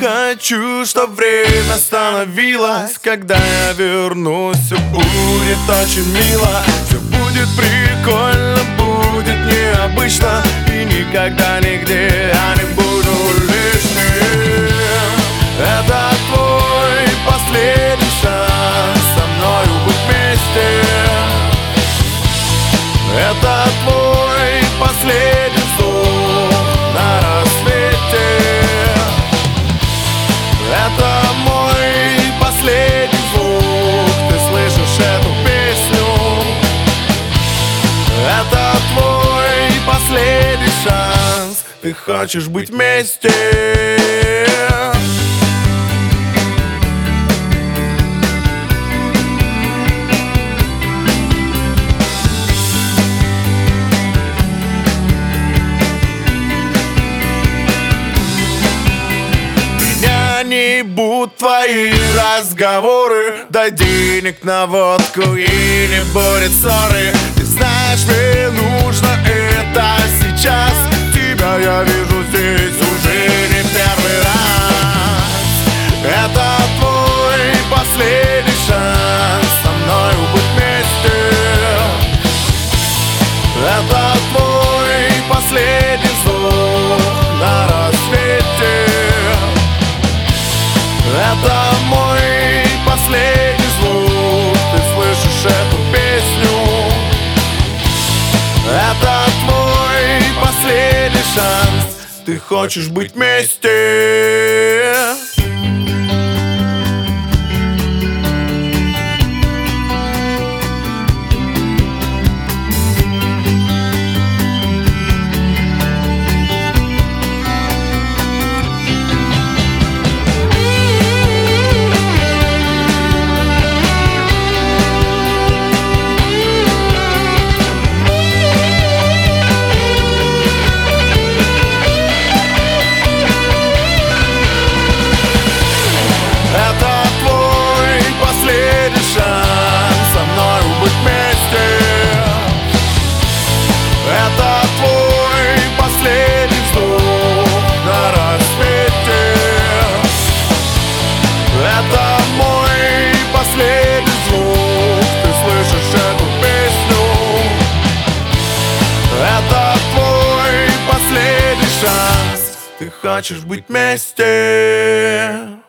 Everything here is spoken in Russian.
хочу, чтоб время остановилось. Когда я вернусь, все будет очень мило. Все будет прикольно, будет необычно. И никогда нигде я не буду лишним. Это твой последний шанс со мною быть вместе. Это твой последний вздох на рассвете. Это мой последний звук. Ты слышишь эту песню? Это твой последний шанс. Ты хочешь быть вместе. Не будут твои разговоры, дай денег на водку и не будет ссоры. Ты знаешь, мне нужно это сейчас. Тебя я вижу здесь уже не первый раз. Это твой последний шанс со мною быть вместе. Это твой последний вздох на рассвете. Это мой последний звук. Ты слышишь эту песню? Это твой последний шанс. Ты хочешь быть вместе. Ты хочешь быть вместе.